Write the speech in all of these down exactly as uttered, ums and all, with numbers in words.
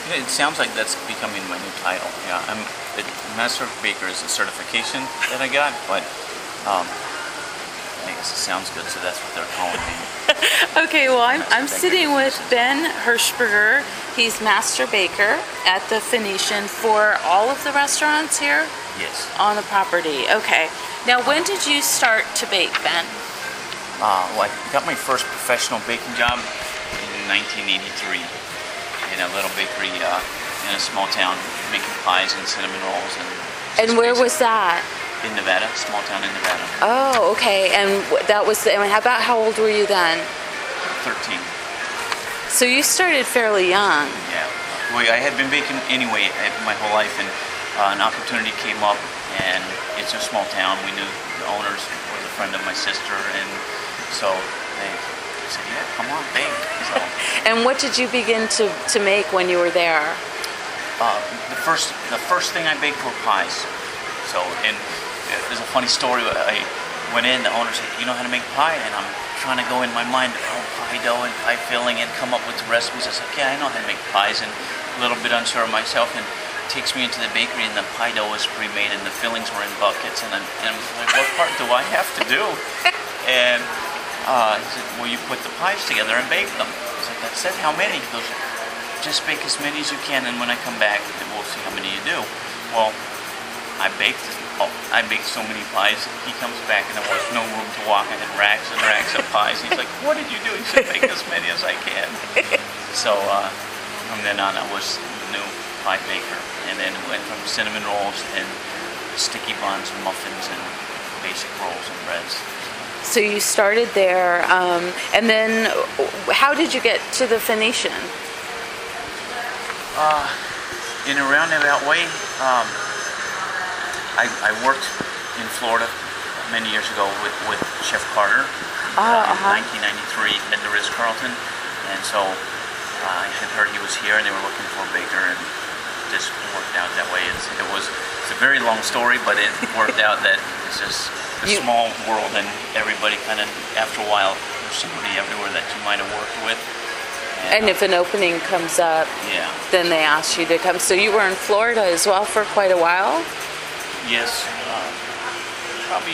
It sounds like that's becoming my new title. Yeah, I'm the Master Baker is a certification that I got, but um, I guess it sounds good, so that's what they're calling me. Okay, well, I'm, I'm Master sitting Baker. with Ben Hirschberger. He's Master Baker at the Phoenician for all of the restaurants here Yes. on the property. Okay. Now, when did you start to bake, Ben? Uh, well, I got my first professional baking job in nineteen eighty-three in a little bakery uh, in a small town, making pies and cinnamon rolls. And, And where was that? In Nevada, small town in Nevada. Oh, okay. And wh- that was, I mean, how about how old were you then? thirteen. So you started fairly young. Yeah. Well, I had been baking anyway uh, my whole life, and uh, an opportunity came up, and it's a small town. We knew the owners was a friend of my sister, and so they said, "Yeah, come on, bake." So And what did you begin to, to make when you were there? uh, the first the first thing I baked were pies. So, and there's a funny story. I went in, the owner said, "You know how to make pie?" And I'm trying to go in my mind, oh, pie dough and pie filling, and come up with the recipes. I was like, "Yeah, I know how to make pies," and a little bit unsure of myself. And takes me into the bakery, and the pie dough was pre-made, and the fillings were in buckets. And I'm, and I'm like, "What part do I have to do?" And uh, he said, "Well, you put the pies together and bake them." I was like, "That's it? How many?" He goes, "Just bake as many as you can, and when I come back, we'll see how many you do." Well, I baked, oh, I baked so many pies. He comes back and there was no room to walk. I had racks and racks of pies. He's like, "What did you do?" He said, "Bake as many as I can." So uh, from then on, I was the new pie baker, and then went from cinnamon rolls and sticky buns and muffins and basic rolls and breads. So you started there, um, and then how did you get to the Phoenician? Uh, in a roundabout way, um, I, I worked in Florida many years ago with, with Chef Carter Oh, uh, in uh-huh. nineteen ninety-three at the Ritz-Carlton, and so uh, I had heard he was here and they were looking for a baker, and this worked out that way. It's, it was it's a very long story, but it worked out that it's just a You- small world, and everybody kind of, after a while, there's somebody everywhere that you might have worked with. And if an opening comes up, Yeah. then they ask you to come. So you were in Florida as well for quite a while? Yes, uh, probably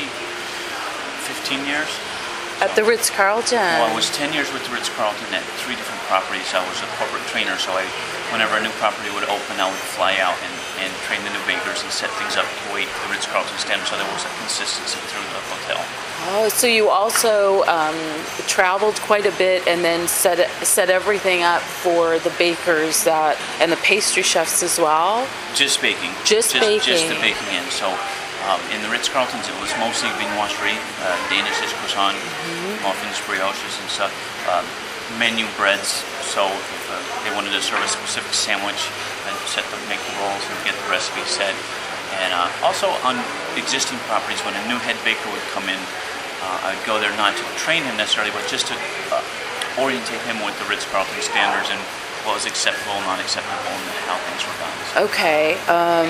fifteen years. At the Ritz-Carlton. Well, I was ten years with the Ritz-Carlton at three different properties. I was a corporate trainer, so I, whenever a new property would open, I would fly out and, and train the new bakers and set things up to wait the Ritz-Carlton standard, so there was a consistency through the hotel. Oh, so you also um, traveled quite a bit and then set set everything up for the bakers that and the pastry chefs as well? Just baking. Just Just the baking. baking in. So um, in the Ritz-Carltons, it was mostly viennoiserie, uh, Danishes, croissant, muffins, brioches, and stuff. Uh, menu breads. So if uh, they wanted to serve a specific sandwich, I'd set the, make the rolls and get the recipe set. And uh, also on existing properties, when a new head baker would come in, uh, I'd go there not to train him necessarily, but just to uh, orientate him with the Ritz-Carlton standards and what was acceptable, not acceptable, and how things were done. So, Okay. Um,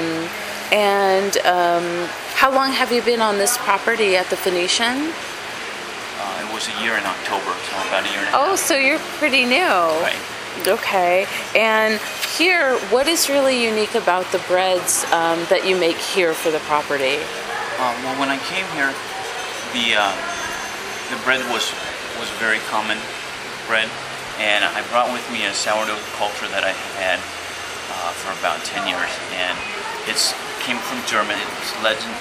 and um, how long have you been on this property at the Phoenician? uh, it was a year in October, so about a year and a Oh, half. so you're pretty new. Right. Okay. And here, what is really unique about the breads um, that you make here for the property? Uh, well, when I came here, the uh, the bread was was a very common bread, and I brought with me a sourdough culture that I had uh, for about ten years, and it's came from Germany. It's legend.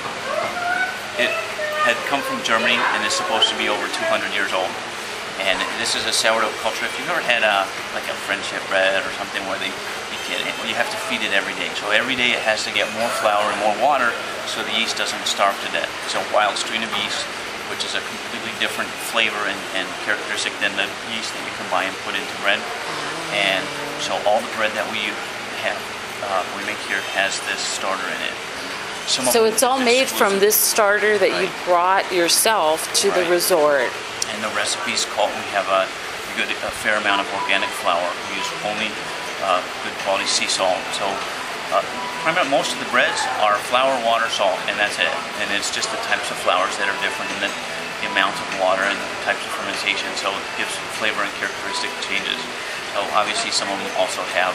It had come from Germany, and is supposed to be over two hundred years old. And this is a sourdough culture. If you've ever had a like a friendship bread or something where they you, get it, you have to feed it every day. So every day it has to get more flour and more water so the yeast doesn't starve to death. It's a wild strain of yeast, which is a completely different flavor and, and characteristic than the yeast that you can buy and put into bread. And so all the bread that we have, uh, we make here has this starter in it. Some of So them it's all is made from exclusive. this starter that you Right. brought yourself to the Right. resort. And the recipe's called, we have a good, a fair amount of organic flour. We use only uh, good quality sea salt. So uh, primarily most of the breads are flour, water, salt, and that's it. And it's just the types of flours that are different in the, the amount of water and the types of fermentation. So it gives flavor and characteristic changes. So obviously some of them also have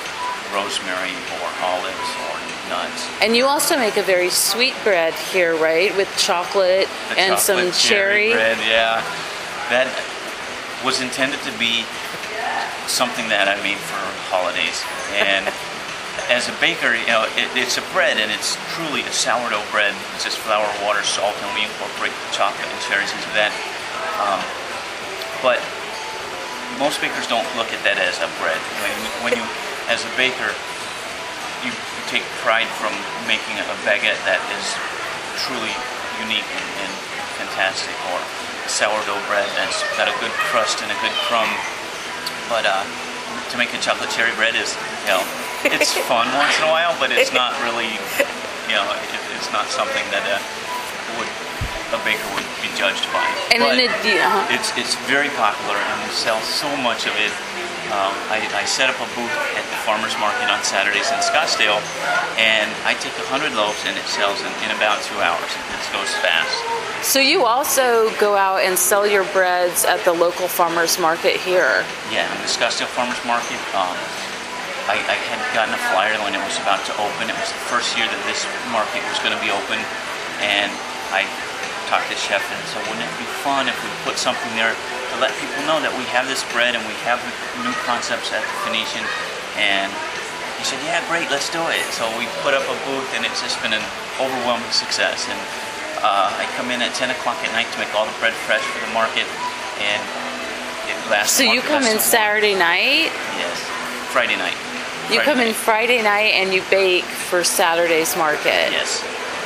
rosemary or olives or nuts. And you also make a very sweet bread here, right? With chocolate The and chocolate some cherry. bread, yeah. That was intended to be something that I made for holidays. And as a baker, you know, it, it's a bread, and it's truly a sourdough bread. It's just flour, water, salt, and we incorporate chocolate and cherries into that. Um, but most bakers don't look at that as a bread. When you, when you as a baker, you, you take pride from making a baguette that is truly unique and, and fantastic, or sourdough bread that's got a good crust and a good crumb. But uh, to make a chocolate cherry bread is, you know, it's fun once in a while, but it's not really, you know, it, it's not something that uh, would a baker would be judged by. And but then it, yeah. it's it's very popular, and we sell so much of it. Um, I, I set up a booth at the farmers market on Saturdays in Scottsdale, and I take a hundred loaves, and it sells in, in about two hours. It goes fast. So you also go out and sell your breads at the local farmers market here. Yeah, in the Scottsdale Farmers Market. Um, I, I had gotten a flyer when it was about to open. It was the first year that this market was going to be open, and I talked to the chef and said, wouldn't it be fun if we put something there to let people know that we have this bread and we have new concepts at the Phoenician? And he said, yeah, great, let's do it. So we put up a booth, and it's just been an overwhelming success. And uh, I come in at ten o'clock at night to make all the bread fresh for the market, and it lasts. So you come in Saturday night? Yes, Friday night. You Friday come in night. Friday night and you bake for Saturday's market. Yes.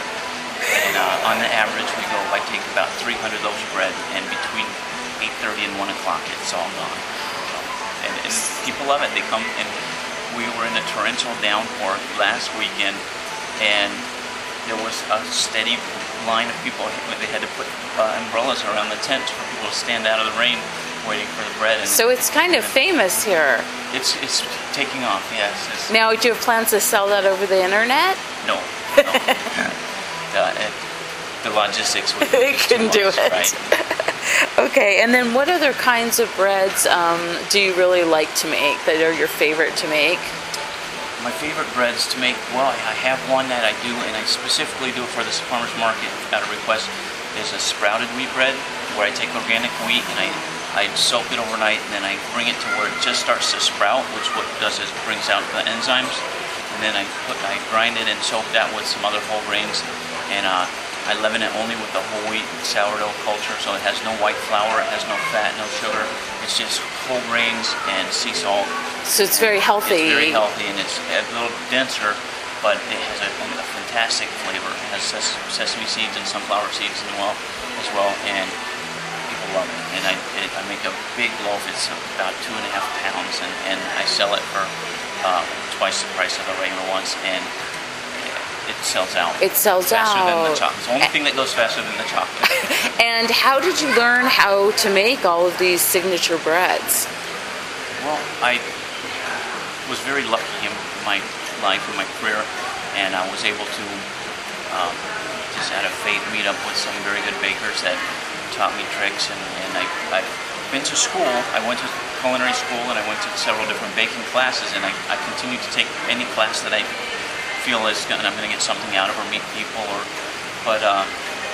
And uh, on the average, we go, I take about three hundred loaves of bread, and between eight thirty and one o'clock, it's all gone. So, and, and people love it. They come, and we were in a torrential downpour last weekend, and there was a steady line of people. They had to put uh, umbrellas around the tent for people to stand out of the rain waiting for the bread. And, So it's kind of famous here. It's it's taking off, yes. It's, Now, do you have plans to sell that over the internet? no. no. uh, it, the logistics would They be too couldn't do much, it. right? Okay, and then what other kinds of breads um, do you really like to make that are your favorite to make? My favorite breads to make, well, I have one that I do, and I specifically do it for this farmer's market at a request, is a sprouted wheat bread, where I take organic wheat and I, I soak it overnight, and then I bring it to where it just starts to sprout, which what it does is brings out the enzymes, and then I put I grind it and soak that with some other whole grains, and uh, I leaven it only with the whole wheat sourdough culture, so it has no white flour, it has no fat, no sugar. It's just whole grains and sea salt. So it's very healthy. It's very healthy, and it's a little denser, but it has a, a fantastic flavor. It has ses- sesame seeds and sunflower seeds as well, as well, and people love it. And I, it, I make a big loaf. It's about two and a half pounds, and, and I sell it for uh, twice the price of the regular ones, and it sells out. It sells faster out. than the chocolate. It's the only thing that goes faster than the chocolate. And how did you learn how to make all of these signature breads? Well, I was very lucky in my life and my career, and I was able to um, just out of fate meet up with some very good bakers that taught me tricks, and, and I, I've been to school. I went to culinary school, and I went to several different baking classes, and I, I continue to take any class that I feel is gonna, I'm going to get something out of, or meet people, or but uh,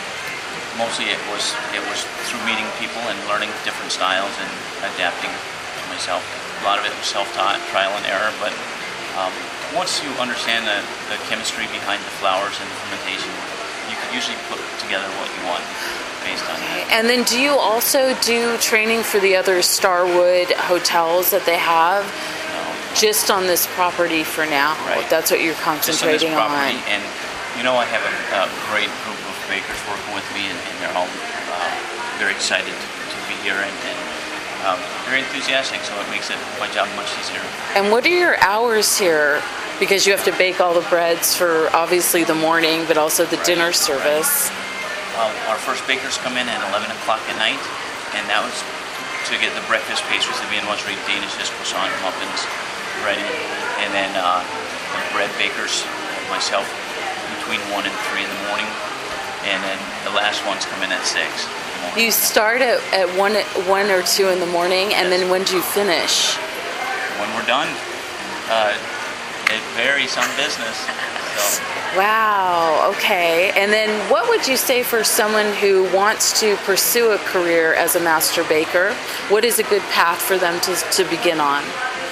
mostly it was it was through meeting people and learning different styles and adapting to myself. A lot of it was self-taught, trial and error, but um, once you understand the, the chemistry behind the flours and the fermentation, you can usually put together what you want based on that. And then do you also do training for the other Starwood hotels that they have? No. Just on this property for now? Right. That's what you're Just on this concentrating property, on? and you know, I have a, a great group of bakers working with me, and, and they're all uh, very excited to, to be here, and, and um, very enthusiastic, so it makes it my job much easier. And what are your hours here? Because you have to bake all the breads for obviously the morning, but also the Right, dinner service. Um, our first bakers come in at eleven o'clock at night, and that was to get the breakfast pastries, the viennoiserie, Danishes, croissant, muffins ready, and then uh, the bread bakers, myself, between one and three in the morning, and then the last ones come in at six. You start at, at one, one or two in the morning, and then when do you finish? When we're done, uh, it varies on business. So. Wow, okay. And then what would you say for someone who wants to pursue a career as a master baker? What is a good path for them to, to begin on?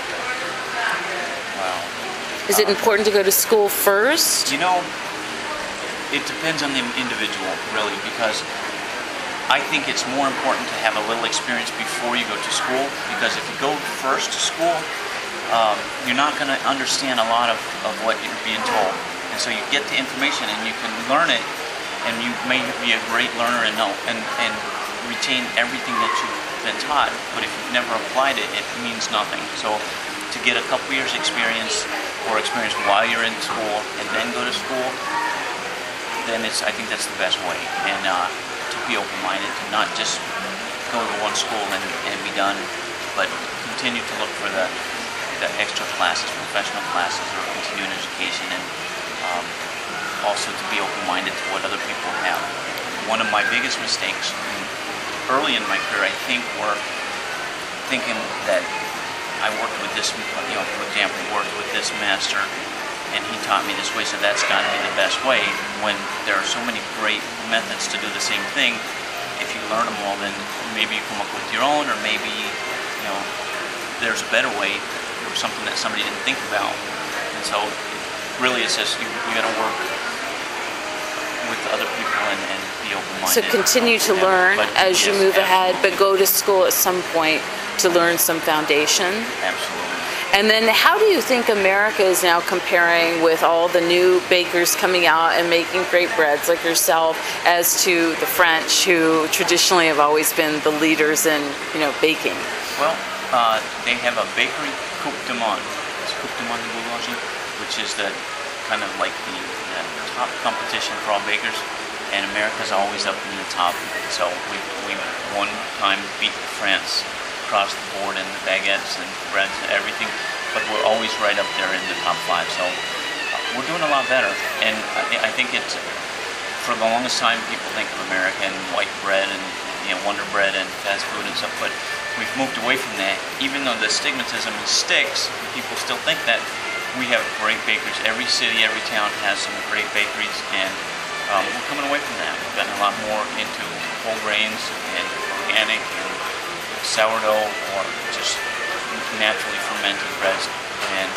Wow. Is it Um, important to go to school first? You know, it depends on the individual, really, because I think it's more important to have a little experience before you go to school, because if you go first to school, um, you're not going to understand a lot of, of what you're being told. And so you get the information and you can learn it, and you may be a great learner and know and, and retain everything that you've been taught. But if you've never applied it, it means nothing. So to get a couple years experience, or experience while you're in school and then go to school, then it's I think that's the best way. And uh, to be open-minded, to not just go to one school and, and be done, but continue to look for the, the extra classes, professional classes, or continuing education, and um, also to be open-minded to what other people have. One of my biggest mistakes early in my career, I think, were thinking that I worked with this, you know, for example, worked with this master, and he taught me this way, so that's got to be the best way, when there are so many great methods to do the same thing. If you learn them all, then maybe you come up with your own, or maybe, you know, there's a better way, or something that somebody didn't think about. And so really it's just, you, you got to work with other people and, and be open-minded. So continue to Yeah, learn but as you yes, move ahead, absolutely. but go to school at some point to learn some foundation. Absolutely. And then how do you think America is now comparing with all the new bakers coming out and making great breads like yourself, as to the French, who traditionally have always been the leaders in, you know, baking? Well, uh, they have a bakery, Coupe du Monde. It's Coupe du Monde de Boulanger, which is the kind of like the, the top competition for all bakers, and America's always up in the top. So we we one time beat France across the board in the baguettes and breads and everything, but we're always right up there in the top five. So uh, we're doing a lot better, and I, I think it's, for the longest time people think of America and white bread and, you know, Wonder Bread and fast food and stuff, but we've moved away from that. Even though the stigmatism sticks, people still think that. We have great bakers. Every city, every town has some great bakeries, and um, we're coming away from that. We've gotten a lot more into whole grains and organic and sourdough, or just naturally fermented breads, and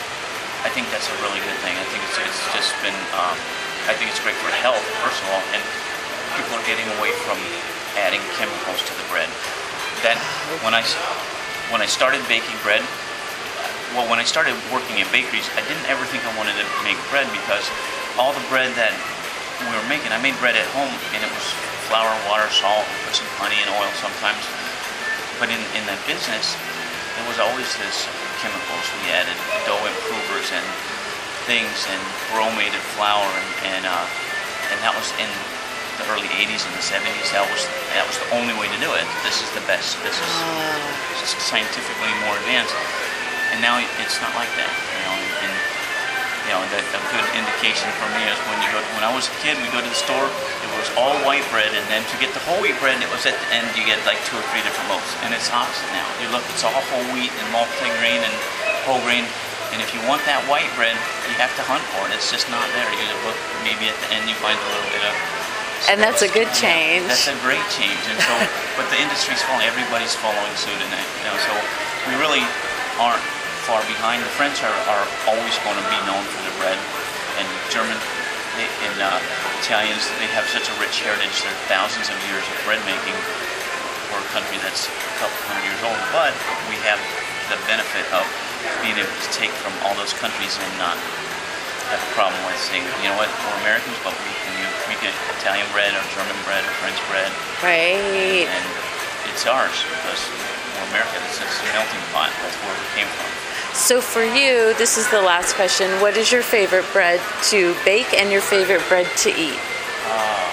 I think that's a really good thing. I think it's, it's just been, um, I think it's great for health, first of all, and people are getting away from adding chemicals to the bread. That, when I, when I started baking bread, well, when I started working in bakeries, I didn't ever think I wanted to make bread, because all the bread that we were making, I made bread at home, and it was flour, water, salt, put some honey and oil sometimes. But in, in that business, there was always this chemicals we added, dough improvers and things, and bromated flour, and and, uh, and that was in the early eighties and the seventies. That was that was the only way to do it. This is the best. This is just scientifically more advanced. And now it's not like that, you know. And, you know, the, a good indication for me is when you go. When I was a kid, we go to the store. It was all white bread, and then to get the whole wheat bread, it was at the end you get like two or three different loaves. And it's opposite now. You look, it's all whole wheat and multigrain and whole grain. And if you want that white bread, you have to hunt for it. It's just not there. You look, maybe at the end you find a little bit of. And that's a good change. Yeah, that's a great change. And so, but the industry's following. Everybody's following suit in it. You know, so we really aren't far behind. The French are, are always going to be known for their bread, and German they, and uh, Italians, they have such a rich heritage. There are thousands of years of bread making for a country that's a couple hundred years old, but we have the benefit of being able to take from all those countries and not have a problem with saying, you know what, we're Americans, but we can use, we get Italian bread or German bread or French bread, Right. and it's ours because we're America. It's a melting pot. That's where we came from. So for you, this is the last question. What is your favorite bread to bake and your favorite bread to eat? Uh,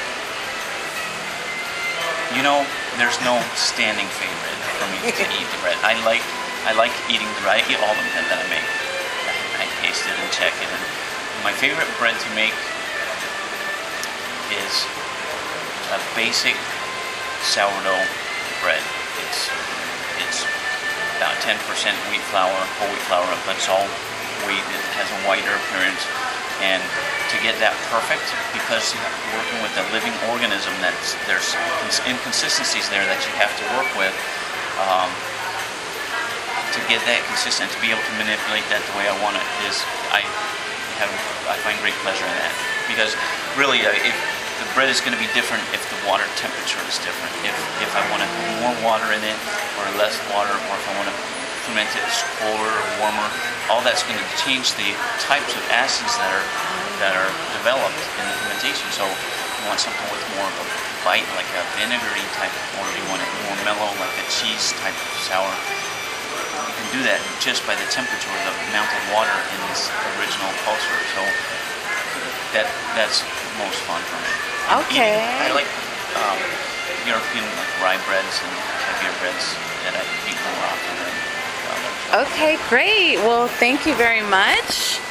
you know, there's no standing favorite for me to eat the bread. I like I like eating the bread. I eat all the bread that I make. I, I taste it and check it. And my favorite bread to make is a basic sourdough bread. It's it's about ten percent wheat flour, whole wheat flour, but it's all weight, it has a whiter appearance. And to get that perfect, because you're working with a living organism, that's there's inconsistencies there that you have to work with. Um, to get that consistent, to be able to manipulate that the way I want it, is I have I find great pleasure in that. Because really, uh, if the bread is going to be different if the water temperature is different. If if I want to put more water in it or less water, or if I want to ferment it colder or warmer, all that's going to change the types of acids that are that are developed in the fermentation. So you want something with more of a bite, like a vinegary type, or you want it more mellow, like a cheese type of sour. You can do that just by the temperature or the amount of water in this original pulser. So that that's most fun for me. Okay. Eating, I like um, European like rye breads and heavier breads that I eat more often than others. Okay, great. Well, thank you very much.